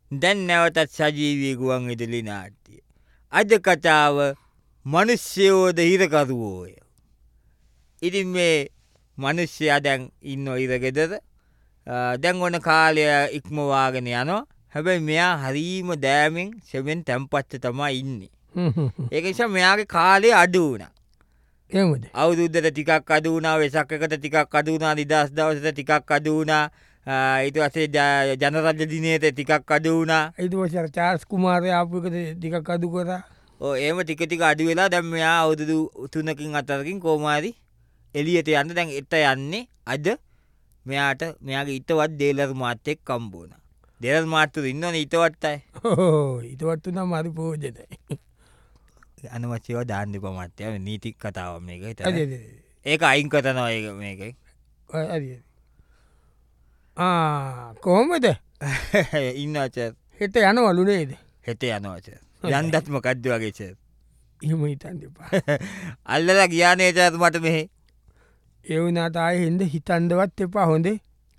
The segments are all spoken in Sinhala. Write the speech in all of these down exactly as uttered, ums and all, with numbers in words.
දැන් නැවතත් සජීවී ගුවන් විදුලි නාට්‍ය. අද කතාව මනුෂ්‍යයෝද හිරකරුවෝය. ඉතින් මේ මනුෂ්‍යයා දැන් ඉන්නෝ ඉරගෙදර. දැන් ඔන්න කාලය ඉක්මවාගෙන යනවා. හැබැයි මෙයා හරීම දෑමෙන් සෙමෙන් තැම්පත්ත තමයි ඉන්නේ. ඒක නිසා මෙයාගේ කාලේ අඩු වුණා. එහෙමද? අවුරුද්දට ටිකක් අඩු වුණා, වෙසක් එකට ටිකක් අඩු වුණා, නිදහස් දවසට ටිකක් අඩු වුණා. ඊට පස්සේ ජනරජ දිනේට ටිකක් අඩු වුණා. ඊට පස්සේ අර චාල්ස් කුමාරයා ආපු එකට ටිකක් අඩු කරා. ඔව් එහෙම ටික ටික අඩු වෙලා දැන් මෙයා අවුරුදු තුනකින් හතරකින් කොහොම හරි එළියට යන්න දැන් එත යන්නේ. අද මෙයාට මෙයාගේ ඊටවත් දේලර් මාත් එක්ක හම්බ වුණා. දේලර් මාත්තු ඉන්නවනේ ඊටවත් අය. ඔව් ඊටවත් උනම හරි පෝජනයි. අනවශ්‍යව දාන්න එපා මාත්‍යා. නීති කතාවක් මේක හිතන්න. හරි හරි. ඒක අයින් කරනවා ඒක මේකෙන්. හරි හරි. ආ කොහොමද? ඉන්නවා චර්. හෙට යනවලු නේද? හෙට යනවා චර්. යන්නත් මොකද්ද වගේ චර්. එහෙම හිතන්න එපා. අල්ලලා ගියානේ චර් මට මෙහෙ. ඒ වුණාට ආයේ හෙන්ද හිතන්නවත් එපා හොඳේ.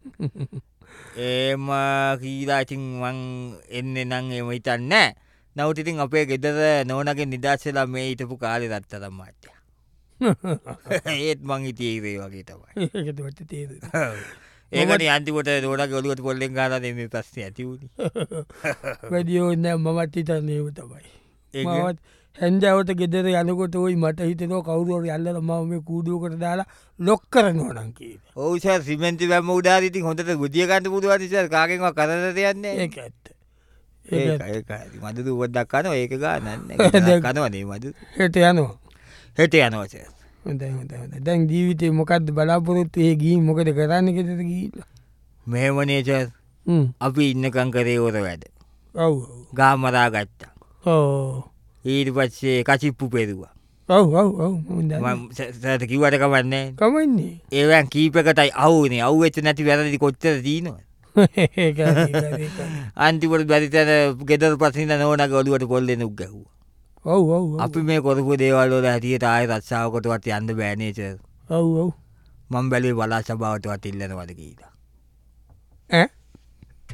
ඒම කීලා ඉතින් මං එන්නේ නම් එහෙම හිතන්නේ නැහැ. නමුත් ඉතින් අපේ ගෙදර නෝනගේ නිදාස් වෙලා මේ හිටපු කාලේ රත්තරන් මාත්‍යා. ඒත් මං හිටියේ ඉරේ වගේ තමයි. ඒකට වට තේරෙනවා. ඒකනේ අන්තිමට නෝනගේ ඔළුවට පොල්ලෙන් ගහලා මේ ප්‍රශ්නේ ඇති වුණේ. වැඩි ඕනේ මමත් හිතන්නේ ඒව තමයි. මමත් හන්දෑවට ගෙදර යනකොට ওই මට හිතෙනවා කවුරු හරි අල්ලලා මම මේ කූඩුවකට දාලා ලොක් කරනවා නම් කියලා. ඔව් සර් සිමෙන්ති බැම්ම උඩාරි ඉතින් හොඳට ගුදිය ගන්න පුළුවන් සර් කාගෙන්වත් කරදරට යන්නේ නැහැ. ඒක ඇත්ත. ඒක ඒක මද දුවක් දක්වනවා ඒක ගානක් නැහැ. කනවනේ මද. හෙට යනවා. හෙට යනවා සර්. හොඳයි හොඳයි හොඳයි. දැන් ජීවිතේ මොකද්ද බලාපොරොත්තු ඒ ගිහින් මොකද කරන්නේ ගෙදර ගිහිල්ලා? මෙහෙමනේ සර්. හ්ම්. අපි ඉන්නකම් කරේ වර වැඩ. ඔව් ඔව්. ගා මරා ගත්තා. ඔව්. ඊට පස්සේ කචිප්පු පෙරුවා. ඔව් ඔව් ඔව් හොඳයි. මම සර් කිව්වට කමක් නැහැ. කමන්නේ. ඒවෙන් කීපයකටයි අවුනේ. අවුෙච්ච නැති වැරදි කොච්චර තියෙනවද? ඒක ඒක. අන්තිමට බැරි තැන ගෙදර පස්සින් නෝනගේ ඔළුවට පොල්ලෙන් උග් ගැහුවා. ඔව් ඔව්. අපි මේ කරපු දේවල් වල හැටියට ආයෙ රස්සාවකටවත් යන්න බෑ නේ සර්. ඔව් ඔව්. මම බැලුවේ බලා සභාවටවත් ඉල්ලනවද කියලා. ඈ